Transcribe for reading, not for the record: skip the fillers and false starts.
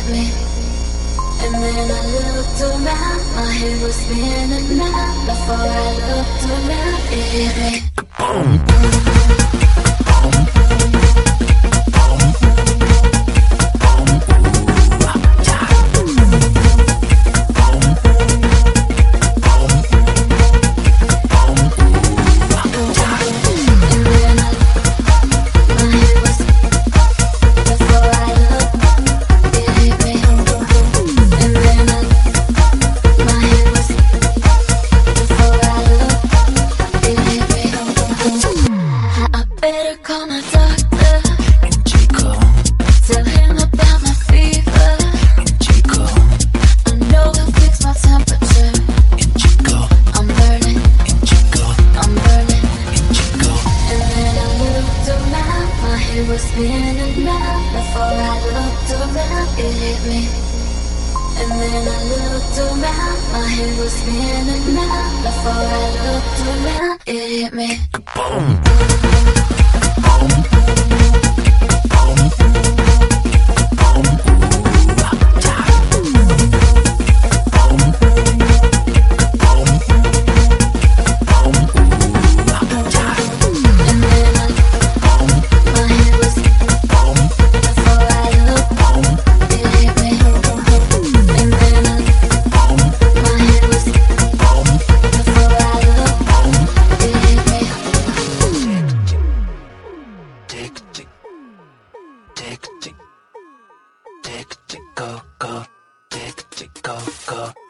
hit me. And then I looked around, my head was spinning now. Before I looked around, it hit me. Better call my doctor. Tell him about my fever. I know he'll fix my temperature. I'm burning. I'm burning. And then I looked around, my head was spinning round. Before I looked around, it hit me. And then I looked around, my head was spinning round. Before I looked around, it hit me. Tick, tick, go, go, tick, tick, go, go.